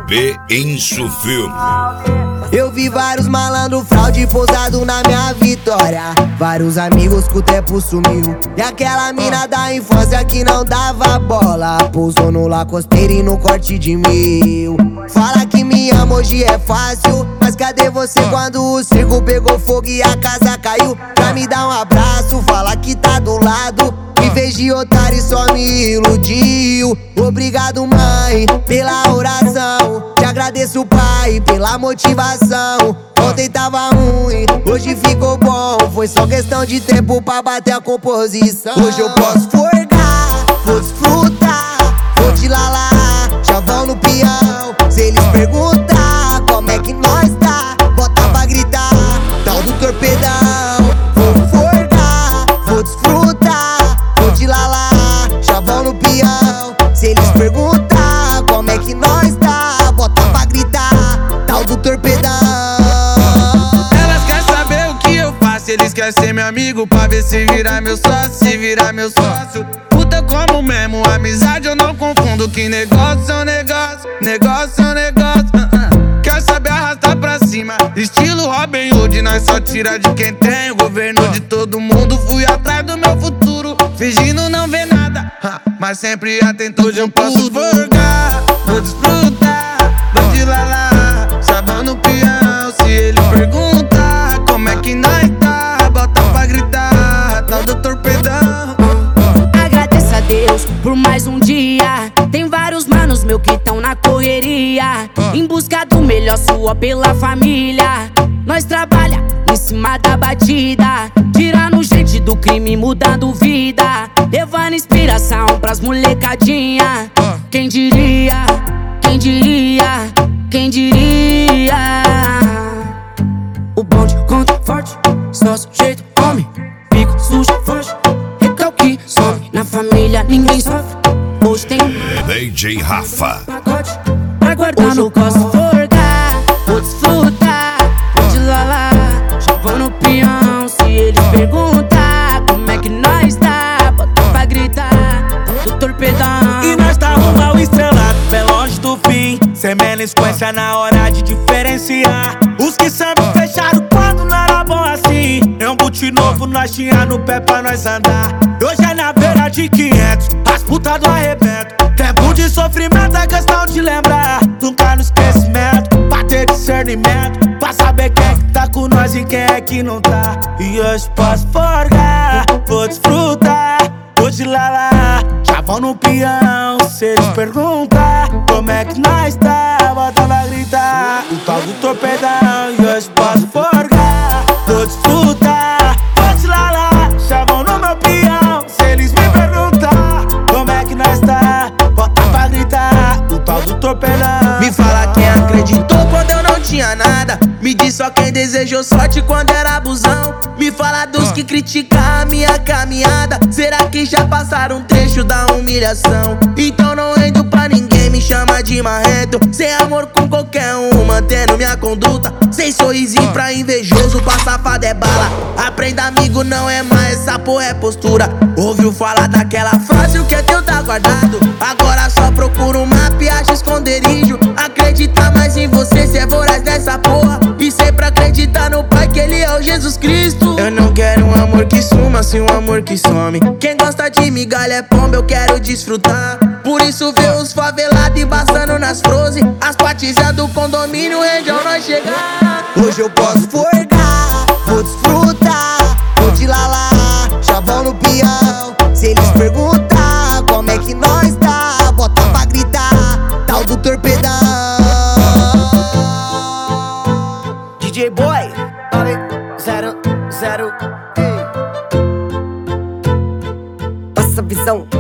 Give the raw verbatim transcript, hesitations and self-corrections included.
B Enso Filme. Eu vi vários malandro fraude pousado na minha vitória. Vários amigos que o tempo sumiu. E aquela mina da infância que não dava bola pousou no Lacosteiro e no corte de mil. Fala que me ama, hoje é fácil, mas cadê você quando o circo pegou fogo e a casa caiu? Pra me dar um abraço, fala que tá do lado. Me fez de otário e só me iludiu. Obrigado, mãe, pela oração. Te agradeço, pai, pela motivação. Ontem tava ruim, hoje ficou bom. Foi só questão de tempo pra bater a composição. Hoje eu posso forgar, vou desfrutar, vou te lalar, chavão no peão. Se eles perguntar como é que nós tá, bota pra gritar, tal do torpedão. Vou forgar, vou desfrutar, vou te lalar, chavão no peão. Se eles perguntar como é que nós tá, bota pra gritar, tal do torpedão. Elas querem saber o que eu faço, eles querem ser meu amigo pra ver se virar meu sócio, se virar meu sócio. Puta como mesmo, amizade eu não confundo, que negócio é um negócio, negócio é um negócio. uh -uh. Quer saber arrastar pra cima, estilo Robin Hood, nós só tira de quem tem. O governo de todo mundo, fui atrás do meu futuro, fingindo não ver nada, uh, mas sempre atento. Hoje eu posso forgar, vou desfrutar, vou te lalar, chavão no peão. Se ele perguntar como é que nós tá, bota pra gritar, tal do torpedão. Agradeço a Deus por mais um dia. Tem vários manos meu que tão na correria, em busca do melhor, sua pela família. Nós trabalha em cima da batida, tirando gente do crime, mudando vida, levando inspiração pras molecadinha. Quem diria, quem diria, quem diria? O bonde conta forte, só sujeito homem, pico sujo forte, recalque some. Na família ninguém sofre, hoje tem D J Rafa. pacote pra guardar no posso forgar, vou desfrutar, vou te lalar, chavão no peão. Se eles perguntar como é que nós tá, bota pra gritar, do torpedão. E nós tá rumo ao estrelado, bem longe do fim, sem melisquência na hora de diferenciar. Os que sempre fecharam quando não era bom assim, é um boot novo nós tinha no pé pra nós andar. Hoje é na beira de quinhentos, as putas do arrebento. Tempo de sofrimento é questão de lembrar, nunca no esquecimento, pra ter discernimento, pra saber quem é que tá com nós e quem é que não tá. E hoje posso forgar, vou desfrutar, vou te lalar, chavão no peão. Se eles perguntar como é que nós tá, bota pra gritar, o tal do torpedão. E hoje posso forgar, vou desfrutar, vou te lalar, chavão no meu peão. Se eles me perguntar como é que nós tá, bota pra gritar, o tal do torpedão. Me fala quem acreditou quando eu não tinha nada, me diz só quem desejou sorte quando era abusão. Me fala dos que criticam a minha caminhada, será que já passaram um trecho da humilhação? Então não rendo pra ninguém, me chama de marrento, sem amor com qualquer um, mantendo minha conduta, sem sorrisinho pra invejoso, pra safado é bala. Aprenda amigo, não é mais, essa porra é postura. Ouviu falar daquela frase, o que é teu tá guardado, agora só procura um mapa e acha esconderijo. Acredita mais em você, cê é voraz dessa porra, e sempre acreditar no Pai que Ele é o Jesus Cristo. Eu não quero um amor que suma, sim um amor que some. Quem gosta de migalha é pomba, eu quero desfrutar. Por isso vê os favelados embaçando nas frose, as patizas do condomínio rende ao nós chegar. Hoje eu posso forgar, vou desfrutar, vou te lalar, chavão no peão. Se eles perguntar como é que nós tá, bota pra gritar, tal do torpedão. D J Boy, zero, zero, ei. Passa a visão.